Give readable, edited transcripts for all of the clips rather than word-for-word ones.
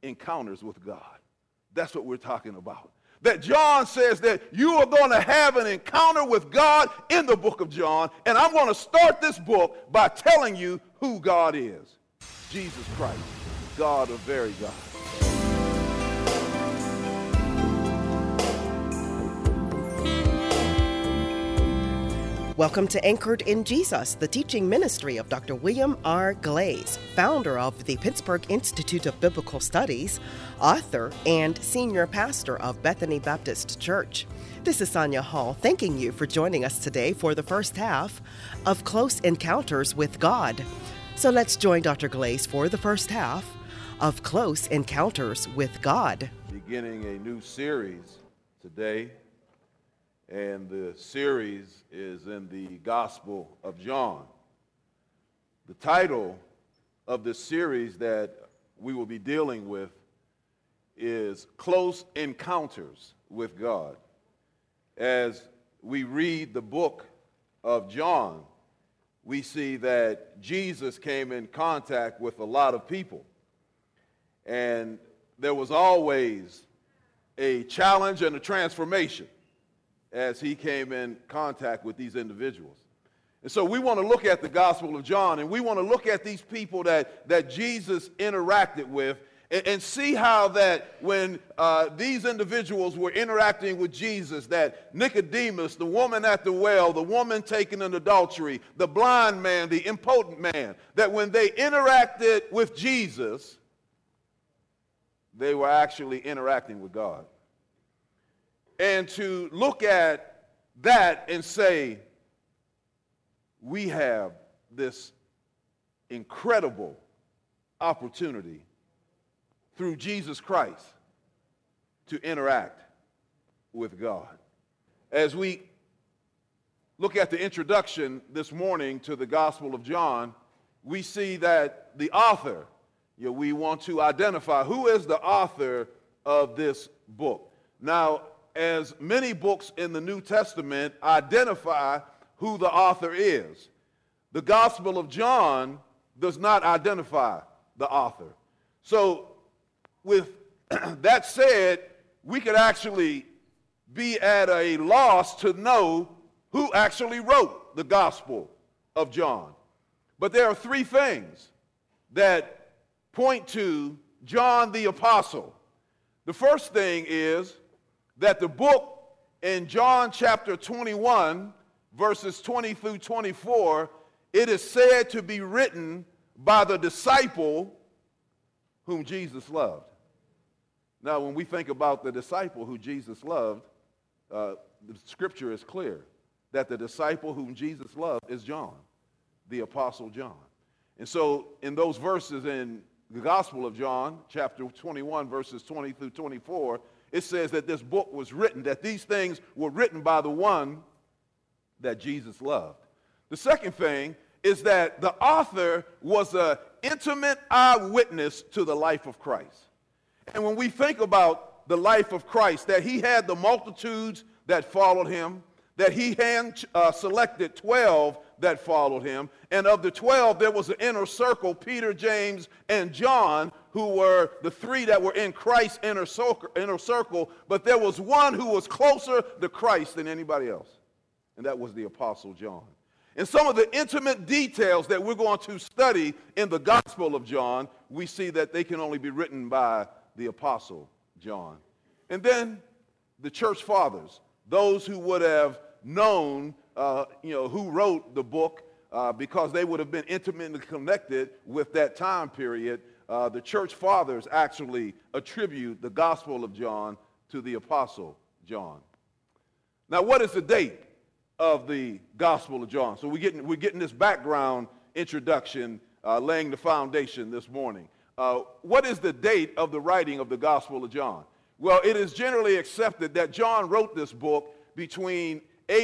encounters with God. That's what we're talking about. That John says that you are going to have an encounter with God in the book of John, and I'm going to start this book by telling you who God is. Jesus Christ, God of very God. Welcome to Anchored in Jesus, the teaching ministry of Dr. William R. Glaze, founder of the Pittsburgh Institute of Biblical Studies, author, and senior pastor of Bethany Baptist Church. This is Sonia Hall, thanking you for joining us today for the first half of Close Encounters with God. So let's join Dr. Glaze for the first half of Close Encounters with God. Beginning a new series today. And the series is in the Gospel of John. The title of the series that we will be dealing with is Close Encounters with God. As we read the book of John, we see that Jesus came in contact with a lot of people. And there was always a challenge and a transformation as he came in contact with these individuals. And so we want to look at the Gospel of John, and we want to look at these people that Jesus interacted with and see how that when these individuals were interacting with Jesus, that Nicodemus, the woman at the well, the woman taken in adultery, the blind man, the impotent man, that when they interacted with Jesus, they were actually interacting with God. And to look at that and say, we have this incredible opportunity through Jesus Christ to interact with God. As we look at the introduction this morning to the Gospel of John, we see that the author, we want to identify who is the author of this book. Now, as many books in the New Testament identify who the author is, the Gospel of John does not identify the author. So with that said, we could actually be at a loss to know who actually wrote the Gospel of John. But there are three things that point to John the Apostle. The first thing is that the book in John chapter 21, verses 20 through 24, it is said to be written by the disciple whom Jesus loved. Now, when we think about the disciple who Jesus loved, the scripture is clear that the disciple whom Jesus loved is John, the Apostle John. And so in those verses in the Gospel of John, chapter 21, verses 20 through 24, it says that this book was written, that these things were written by the one that Jesus loved. The second thing is that the author was an intimate eyewitness to the life of Christ. And when we think about the life of Christ, that he had the multitudes that followed him, that he selected 12 that followed him, and of the 12 there was an inner circle, Peter, James, and John, who were the three that were in Christ's inner circle, but there was one who was closer to Christ than anybody else, and that was the Apostle John. And some of the intimate details that we're going to study in the Gospel of John, we see that they can only be written by the Apostle John. And then the church fathers, those who would have known, who wrote the book, because they would have been intimately connected with that time period. The church fathers actually attribute the Gospel of John to the Apostle John. Now, what is the date of the Gospel of John? So we're getting this background introduction, laying the foundation this morning. What is the date of the writing of the Gospel of John? Well, it is generally accepted that John wrote this book between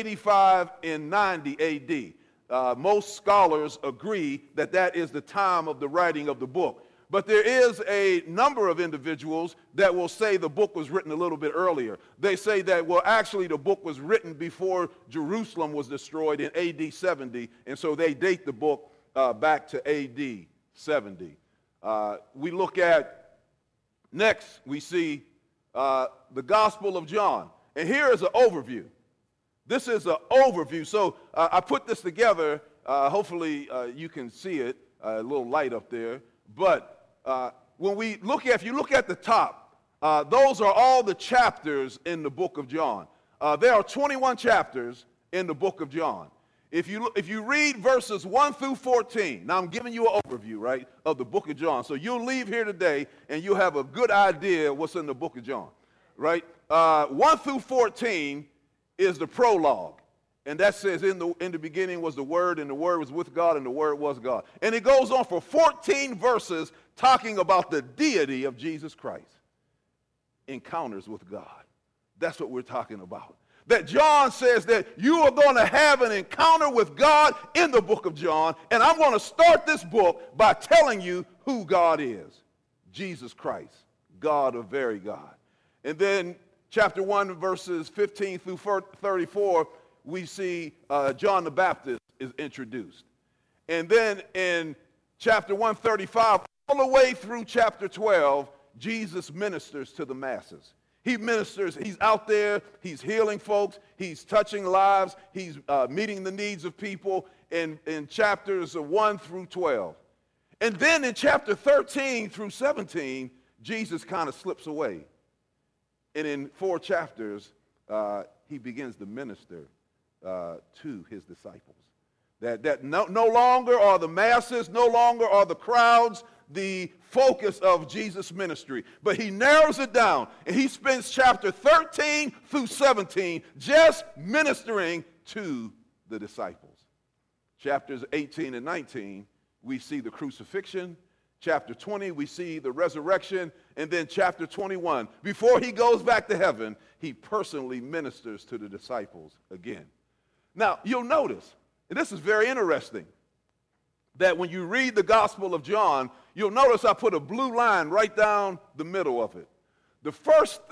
85 and 90 A.D. Most scholars agree that that is the time of the writing of the book. But there is a number of individuals that will say the book was written a little bit earlier. They say that, well, actually the book was written before Jerusalem was destroyed in A.D. 70, and so they date the book back to A.D. 70. We look at Next, we see the Gospel of John. And here is an overview. This is an overview. So I put this together. Hopefully you can see it, a little light up there. But when we look at, if you look at the top, those are all the chapters in the book of John. There are 21 chapters in the book of John. If you read verses 1 through 14, now I'm giving you an overview, right, of the book of John. So you'll leave here today and you'll have a good idea what's in the book of John, right? 1 through 14 is the prologue. And that says, in the beginning was the Word, and the Word was with God, and the Word was God. And it goes on for 14 verses talking about the deity of Jesus Christ. Encounters with God. That's what we're talking about. That John says that you are going to have an encounter with God in the book of John, and I'm going to start this book by telling you who God is. Jesus Christ, God of very God. And then chapter 1, verses 15 through 34, we see John the Baptist is introduced. And then in chapter 135, all the way through chapter 12, Jesus ministers to the masses. He ministers, he's out there, he's healing folks, he's touching lives, he's meeting the needs of people in chapters 1 through 12. And then in chapter 13 through 17, Jesus kind of slips away. And in 4 chapters, he begins to minister to his disciples. That no longer are the masses, no longer are the crowds the focus of Jesus' ministry. But he narrows it down, and he spends chapter 13 through 17 just ministering to the disciples. Chapters 18 and 19, we see the crucifixion. Chapter 20, we see the resurrection. And then chapter 21, before he goes back to heaven, he personally ministers to the disciples again. Now, you'll notice, and this is very interesting, that when you read the Gospel of John, you'll notice I put a blue line right down the middle of it. The first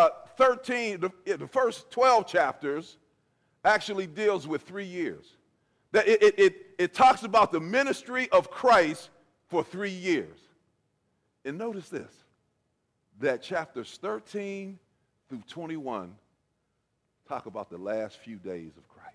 12 chapters actually deals with 3 years. That it talks about the ministry of Christ for 3 years. And notice this, that chapters 13 through 21 talk about the last few days of Christ.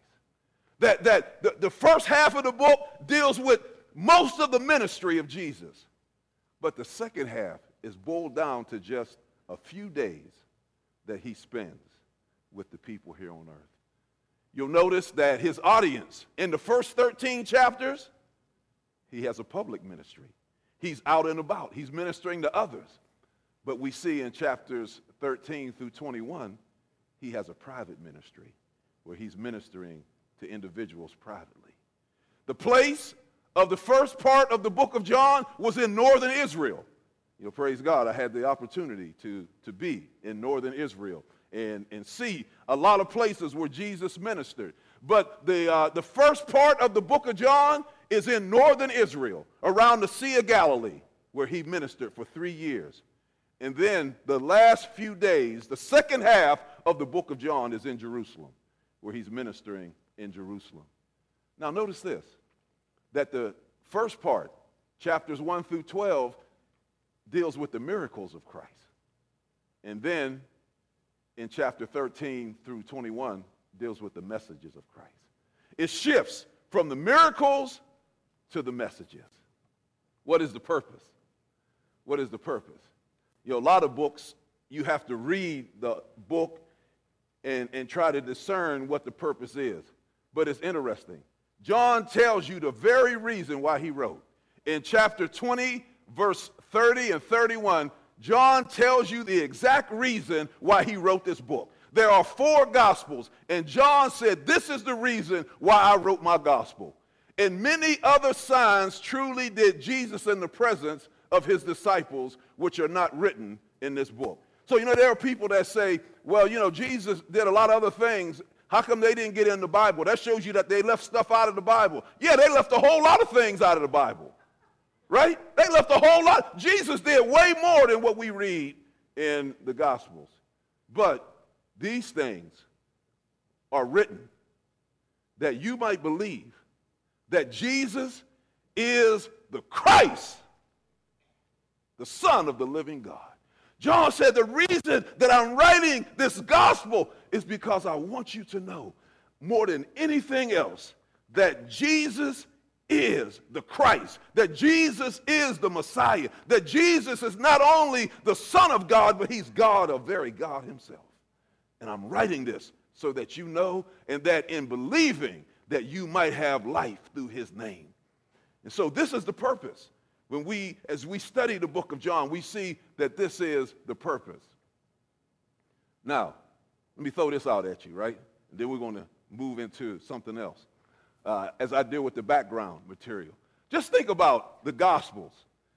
That the first half of the book deals with most of the ministry of Jesus. But the second half is boiled down to just a few days that he spends with the people here on earth. You'll notice that his audience in the first 13 chapters, he has a public ministry. He's out and about. He's ministering to others. But we see in chapters 13 through 21, he has a private ministry where he's ministering to individuals privately. The place of the first part of the book of John was in northern Israel. You know, praise God, I had the opportunity to be in northern Israel and see a lot of places where Jesus ministered. But the first part of the book of John is in northern Israel, around the Sea of Galilee, where he ministered for 3 years. And then the last few days, the second half of the book of John is in Jerusalem, where he's ministering in Jerusalem. Now notice this, that the first part, chapters 1 through 12, deals with the miracles of Christ. And then in chapter 13 through 21, deals with the messages of Christ. It shifts from the miracles to the messages. What is the purpose? What is the purpose? You know, a lot of books, you have to read the book and try to discern what the purpose is. But it's interesting. John tells you the very reason why he wrote. In chapter 20, verse 30 and 31, John tells you the exact reason why he wrote this book. There are 4 gospels, and John said, this is the reason why I wrote my gospel. And many other signs truly did Jesus in the presence of his disciples, which are not written in this book. So, you know, there are people that say, well, you know, Jesus did a lot of other things. How come they didn't get in the Bible? That shows you that they left stuff out of the Bible. Yeah, they left a whole lot of things out of the Bible, right? They left a whole lot. Jesus did way more than what we read in the Gospels. But these things are written that you might believe that Jesus is the Christ, the Son of the living God. John said, the reason that I'm writing this gospel is because I want you to know more than anything else that Jesus is the Christ, that Jesus is the Messiah, that Jesus is not only the Son of God, but he's God, a very God himself. And I'm writing this so that you know, and that in believing that you might have life through his name. And so this is the purpose. As we study the book of John, we see that this is the purpose. Now, let me throw this out at you, right? And then we're going to move into something else as I deal with the background material. Just think about the Gospels.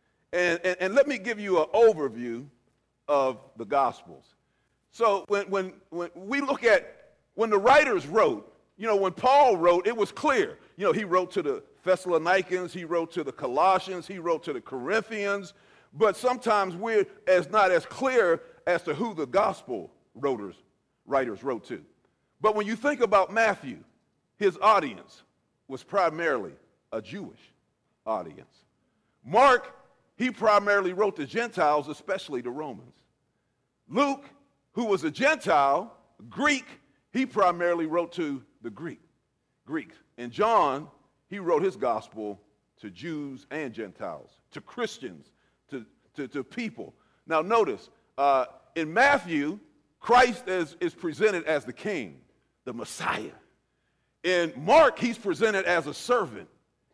And let me give you an overview of the Gospels. So when we look at, when the writers wrote, when Paul wrote, it was clear. He wrote to the Thessalonians, he wrote to the Colossians, he wrote to the Corinthians, but sometimes we're not as clear as to who the gospel writers wrote to. But when you think about Matthew, his audience was primarily a Jewish audience. Mark, he primarily wrote to Gentiles, especially the Romans. Luke, who was a Gentile, Greek, he primarily wrote to the Greeks. And John, he wrote his gospel to Jews and Gentiles, to Christians, to people. Now notice, in Matthew, Christ is presented as the king, the Messiah. In Mark, he's presented as a servant.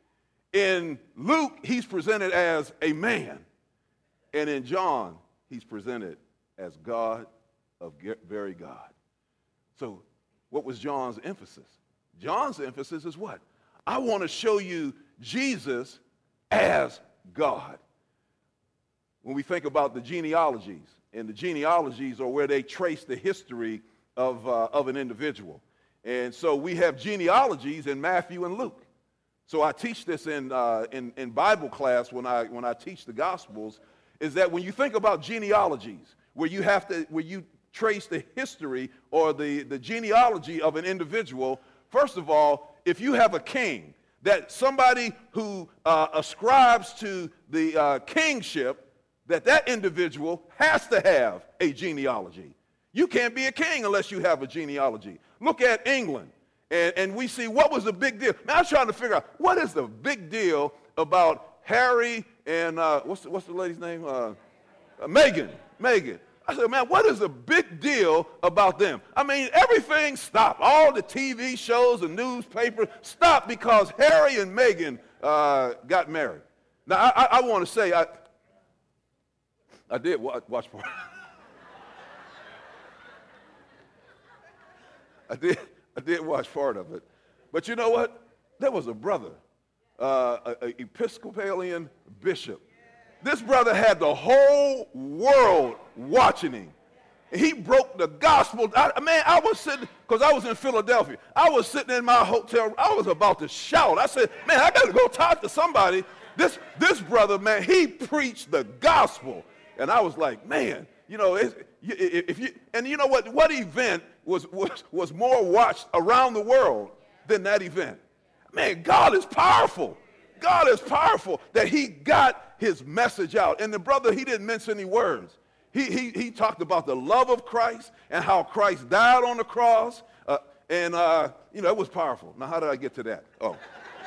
In Luke, he's presented as a man. And in John, he's presented as God of very God. So what was John's emphasis? John's emphasis is what? I want to show you Jesus as God. When we think about the genealogies, and the genealogies are where they trace the history of an individual. And so we have genealogies in Matthew and Luke. So I teach this in Bible class when I teach the Gospels, is that when you think about genealogies, where you trace the history or the genealogy of an individual, first of all, if you have a king, that somebody who ascribes to the kingship, that individual has to have a genealogy. You can't be a king unless you have a genealogy. Look at England, and we see what was the big deal. Now, I was trying to figure out what is the big deal about Harry and what's the lady's name? Meghan. I said, man, what is the big deal about them? I mean, everything stopped. All the TV shows and newspapers stopped because Harry and Meghan got married. Now, I want to say, I did watch part. I did watch part of it. But you know what? There was a brother, an Episcopalian bishop. This brother had the whole world watching him. He broke the gospel. I was sitting, because I was in Philadelphia. I was sitting in my hotel room. I was about to shout. I said, man, I got to go talk to somebody. This brother, man, he preached the gospel. And I was like, man, you know what event was more watched around the world than that event? Man, God is powerful. God is powerful that he got his message out. And the brother, he didn't mince any words. He talked about the love of Christ and how Christ died on the cross. It was powerful. Now, how did I get to that? Oh.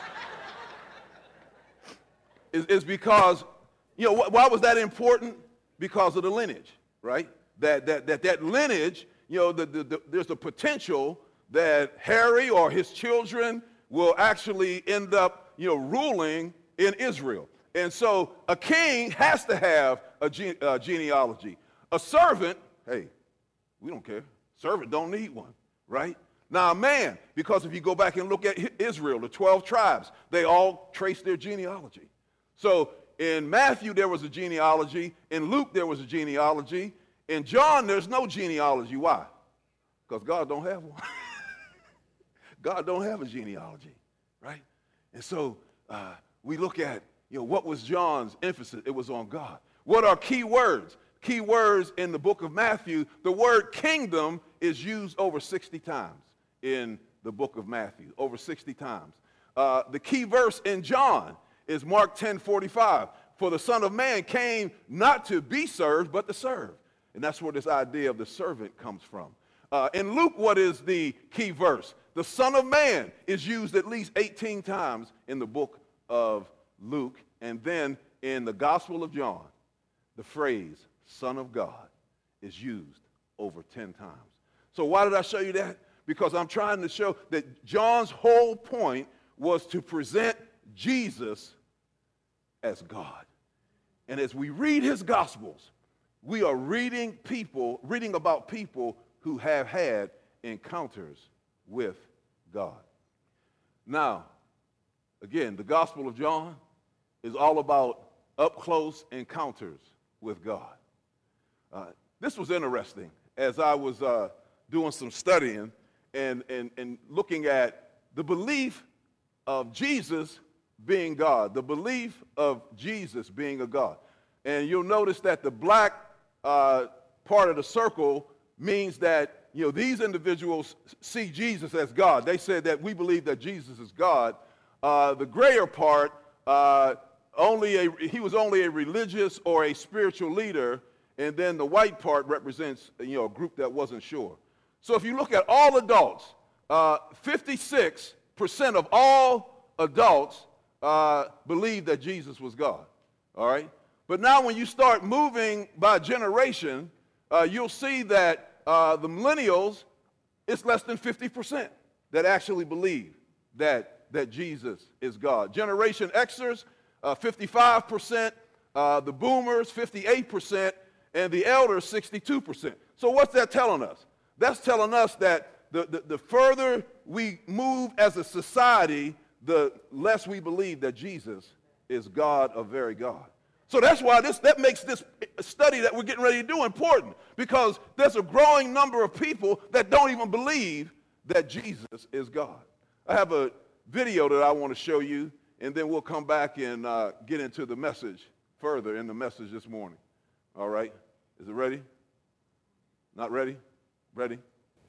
It's because, why was that important? Because of the lineage, right? That lineage, there's a potential that Harry or his children will actually end up, ruling in Israel. And so a king has to have a genealogy. A servant, hey, we don't care. Servant don't need one, right? Now a man, because if you go back and look at Israel, the 12 tribes, they all trace their genealogy. So in Matthew, there was a genealogy. In Luke, there was a genealogy. In John, there's no genealogy. Why? Because God don't have one. God don't have a genealogy, right? And so we look at, what was John's emphasis? It was on God. What are key words? Key words in the book of Matthew, the word kingdom is used over 60 times in the book of Matthew, over 60 times. The key verse in John is Mark 10:45. For the Son of Man came not to be served, but to serve. And that's where this idea of the servant comes from. In Luke, what is the key verse? The Son of Man is used at least 18 times in the book of Luke. And then in the Gospel of John, the phrase Son of God is used over 10 times. So why did I show you that? Because I'm trying to show that John's whole point was to present Jesus as God. And as we read his Gospels, we are reading about people who have had encounters with God. Now, again, the Gospel of John is all about up-close encounters with God. This was interesting as I was doing some studying and looking at the belief of Jesus being God, the belief of Jesus being a God. And you'll notice that the black part of the circle means that, these individuals see Jesus as God. They said that we believe that Jesus is God. The grayer part, he was only a religious or a spiritual leader, and then the white part represents, a group that wasn't sure. So if you look at all adults, 56% of all adults believe that Jesus was God, all right? But now when you start moving by generation, you'll see that the millennials, it's less than 50% that actually believe that Jesus is God. Generation Xers, 55%, the boomers, 58%, and the elders, 62%. So what's that telling us? That's telling us that the further we move as a society, the less we believe that Jesus is God, a very God. So that's why that makes this study that we're getting ready to do important, because there's a growing number of people that don't even believe that Jesus is God. I have a video that I want to show you, and then we'll come back and get into the message further in the message this morning. All right? Is it ready? Not ready? Ready?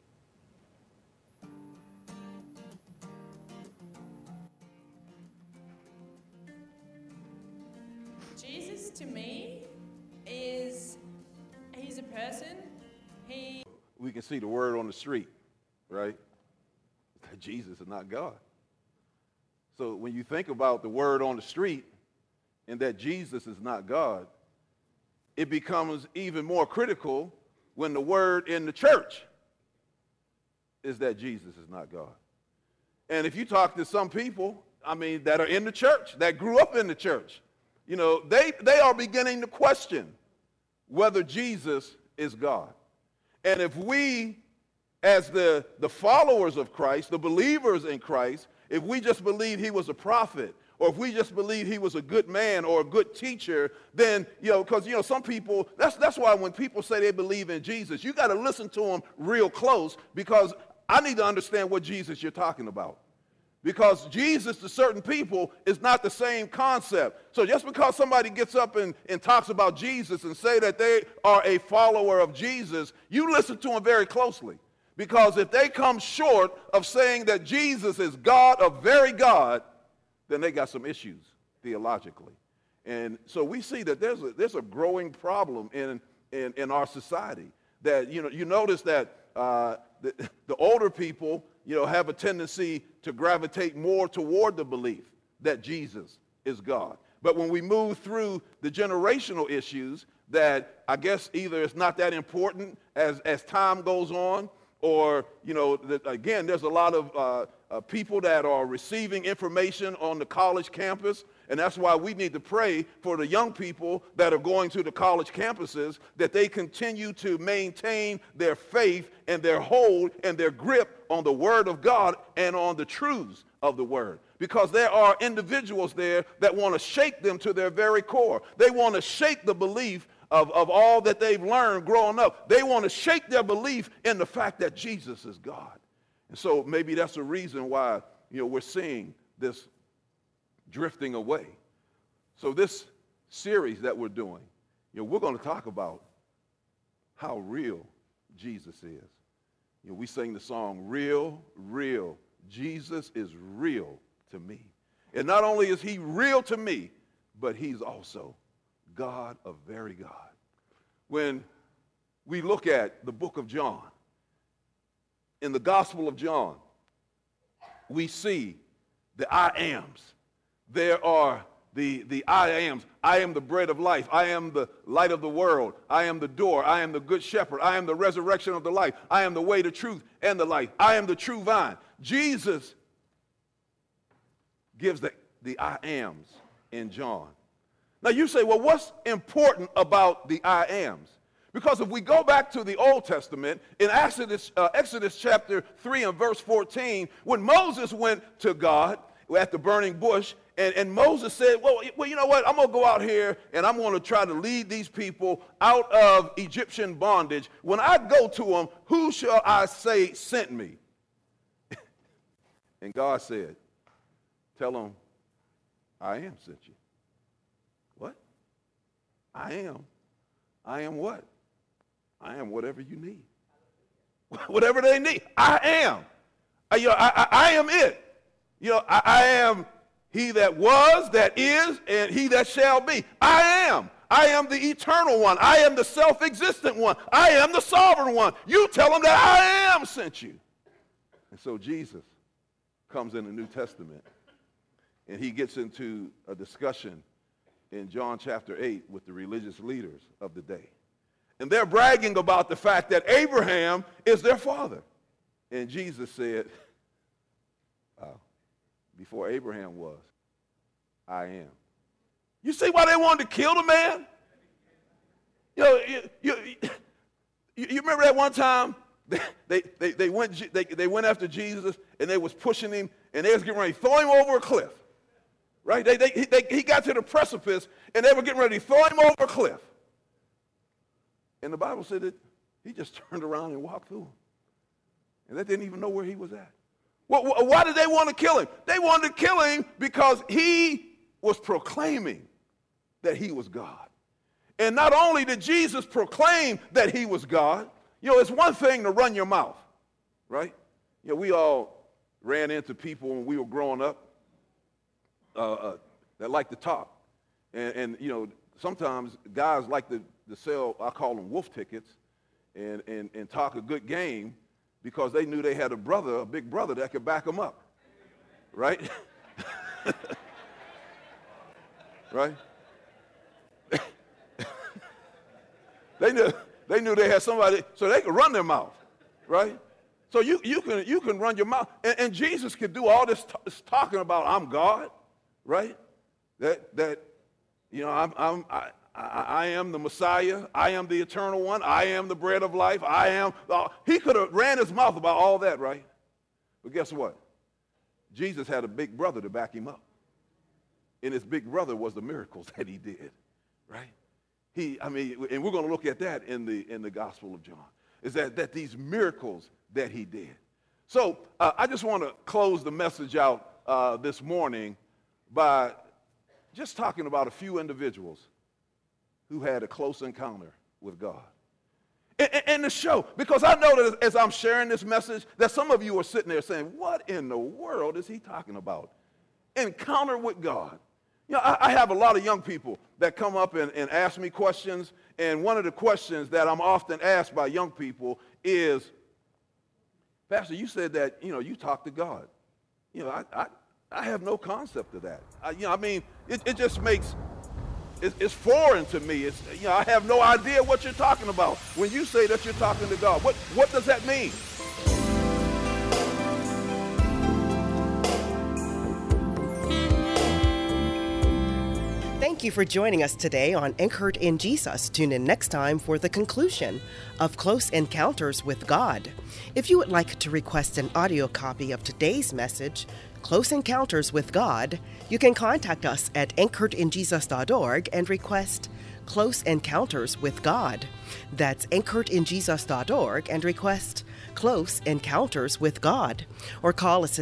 Jesus to me he's a person. We can see the word on the street, right? That Jesus is not God. So when you think about the word on the street and that Jesus is not God, it becomes even more critical when the word in the church is that Jesus is not God. And if you talk to some people, that are in the church, that grew up in the church, they are beginning to question whether Jesus is God. And if we, as the followers of Christ, the believers in Christ, if we just believe he was a prophet, or if we just believe he was a good man or a good teacher, then, because, some people, that's why when people say they believe in Jesus, you got to listen to them real close, because I need to understand what Jesus you're talking about. Because Jesus to certain people is not the same concept. So just because somebody gets up and talks about Jesus and say that they are a follower of Jesus, you listen to them very closely. Because if they come short of saying that Jesus is God, a very God, then they got some issues theologically. And so we see that there's a growing problem in our society. That, you notice that the older people, have a tendency to gravitate more toward the belief that Jesus is God. But when we move through the generational issues, that I guess either it's not that important as time goes on, or, again, there's a lot of people that are receiving information on the college campus, and that's why we need to pray for the young people that are going to the college campuses, that they continue to maintain their faith and their hold and their grip on the Word of God and on the truths of the Word. Because there are individuals there that want to shake them to their very core. They want to shake the belief of all that they've learned growing up. They want to shake their belief in the fact that Jesus is God. And so maybe that's the reason why, we're seeing this drifting away. So this series that we're doing, we're going to talk about how real Jesus is. We sing the song, Real, Real. Jesus is real to me. And not only is he real to me, but he's also God, a very God. When we look at the book of John, in the Gospel of John, we see the I ams. There are the I ams. I am the bread of life. I am the light of the world. I am the door. I am the good shepherd. I am the resurrection of the life. I am the way, the truth, and the life. I am the true vine. Jesus gives the I ams in John. Now you say, well, what's important about the I ams? Because if we go back to the Old Testament, in Exodus chapter 3 and verse 14, when Moses went to God at the burning bush, and Moses said, well, you know what? I'm going to go out here, and I'm going to try to lead these people out of Egyptian bondage. When I go to them, who shall I say sent me? And God said, tell them, I am sent you. What? I am. I am what? I am whatever you need. Whatever they need. I am. I am it. I am he that was, that is, and he that shall be. I am. I am the eternal one. I am the self-existent one. I am the sovereign one. You tell them that I am sent you. And so Jesus comes in the New Testament, and he gets into a discussion in John chapter 8 with the religious leaders of the day. And they're bragging about the fact that Abraham is their father. And Jesus said, before Abraham was, I am. You see why they wanted to kill the man? You remember that one time they went after Jesus, and they was pushing him, and they was getting ready to throw him over a cliff. Right? He got to the precipice, and they were getting ready to throw him over a cliff. And the Bible said that he just turned around and walked through. And they didn't even know where he was at. Well, why did they want to kill him? They wanted to kill him because he was proclaiming that he was God. And not only did Jesus proclaim that he was God, it's one thing to run your mouth, right? We all ran into people when we were growing up that like to talk. And sometimes guys like to sell, I call them wolf tickets, and talk a good game because they knew they had a big brother that could back them up, right? Right? They knew they had somebody, so they could run their mouth, right? So you can run your mouth, and Jesus could do all this talking about I'm God, right? That I am the Messiah. I am the eternal one. I am the bread of life. He could have ran his mouth about all that, right? But guess what? Jesus had a big brother to back him up. And his big brother was the miracles that he did, right? And we're going to look at that in the Gospel of John, is that these miracles that he did. So I just want to close the message out this morning by just talking about a few individuals who had a close encounter with God. And the show, because I know that as I'm sharing this message, that some of you are sitting there saying, what in the world is he talking about? Encounter with God. I have a lot of young people that come up and ask me questions, and one of the questions that I'm often asked by young people is, Pastor, you said that, you talk to God. I have no concept of that. It just makes... It's foreign to me. I have no idea what you're talking about. When you say that you're talking to God, what does that mean? Thank you for joining us today on Anchored in Jesus. Tune in next time for the conclusion of Close Encounters with God. If you would like to request an audio copy of today's message, Close Encounters with God, you can contact us at anchoredinjesus.org and request Close Encounters with God. That's anchoredinjesus.org and request Close Encounters with God. Or call us at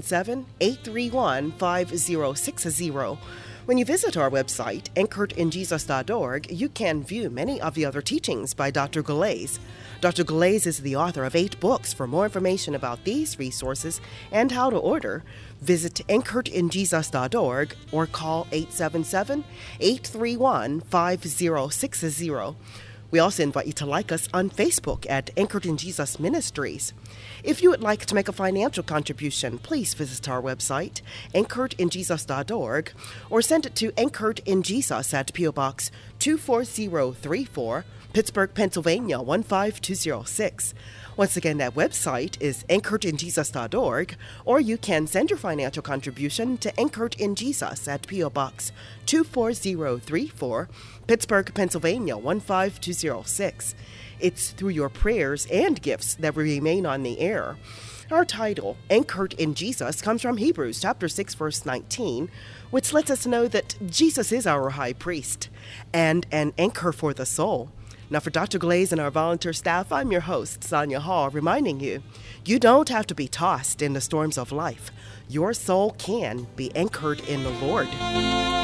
877-831-5060. When you visit our website, anchoredinjesus.org, you can view many of the other teachings by Dr. Galais. Dr. Galais is the author of 8 books. For more information about these resources and how to order, visit anchoredinjesus.org or call 877-831-5060. We also invite you to like us on Facebook at Anchored in Jesus Ministries. If you would like to make a financial contribution, please visit our website, anchoredinjesus.org, or send it to Anchored in Jesus at P.O. Box 24034, Pittsburgh, Pennsylvania 15206. Once again, that website is anchoredinjesus.org, or you can send your financial contribution to Anchored in Jesus at P.O. Box 24034, Pittsburgh, Pennsylvania 15206. It's through your prayers and gifts that we remain on the air. Our title, Anchored in Jesus, comes from Hebrews chapter 6, verse 19, which lets us know that Jesus is our high priest and an anchor for the soul. Now, for Dr. Glaze and our volunteer staff, I'm your host, Sonia Hall, reminding you, you don't have to be tossed in the storms of life. Your soul can be anchored in the Lord.